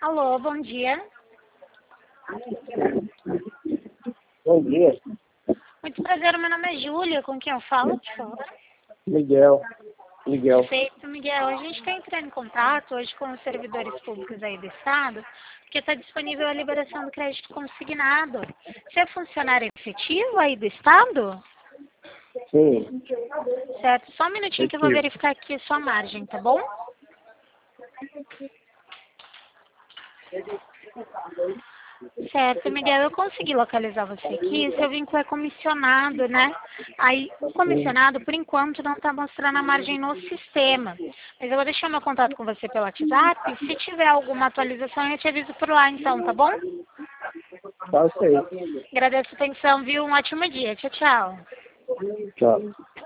Alô, bom dia. Bom dia, Muito prazer, meu nome é Júlia. Com quem eu falo, por favor? Miguel. Perfeito, Miguel. A gente está entrando em contato hoje com os servidores públicos aí do Estado, porque está disponível a liberação do crédito consignado. Você é funcionário efetivo aí do Estado? Sim, Certo. Só um minutinho que eu vou efetivo. verificar aqui a sua margem, tá bom? Certo, Miguel, eu consegui localizar você aqui. Seu vínculo é comissionado, né? Aí, o comissionado, por enquanto, não está mostrando a margem no sistema. Mas eu vou deixar meu contato com você pelo WhatsApp. Se tiver alguma atualização, eu te aviso por lá, então, tá bom? Tá ok. Agradeço a atenção, viu? Um ótimo dia. Tchau, tchau. Tchau.